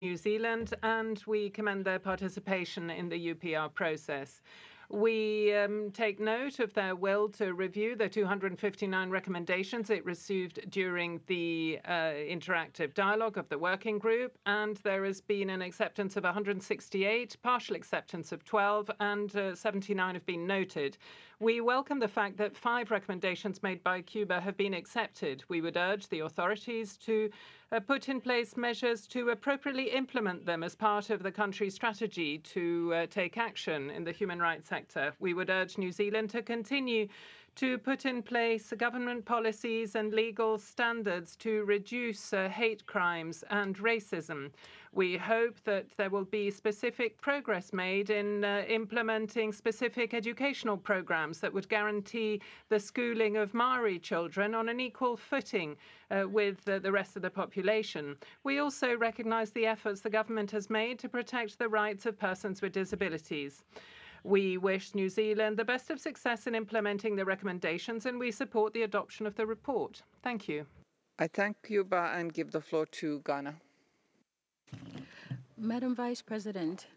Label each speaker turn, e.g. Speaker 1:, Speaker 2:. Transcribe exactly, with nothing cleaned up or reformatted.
Speaker 1: New Zealand, and we commend their participation in the U P R process. We um, take note of their will to review the two hundred fifty-nine recommendations it received during the uh, interactive dialogue of the working group, and there has been an acceptance of one hundred sixty-eight, partial acceptance of twelve, and uh, seventy-nine have been noted. We welcome the fact that five recommendations made by Cuba have been accepted. We would urge the authorities to uh, put in place measures to appropriately implement them as part of the country's strategy to uh, take action in the human rights sector. We would urge New Zealand to continue to put in place government policies and legal standards to reduce uh, hate crimes and racism. We hope that there will be specific progress made in uh, implementing specific educational programs that would guarantee the schooling of Maori children on an equal footing uh, with uh, the rest of the population. We also recognise the efforts the government has made to protect the rights of persons with disabilities. We wish New Zealand the best of success in implementing the recommendations, and we support the adoption of the report. Thank you.
Speaker 2: I thank Cuba and give the floor to Ghana.
Speaker 3: Madam Vice President,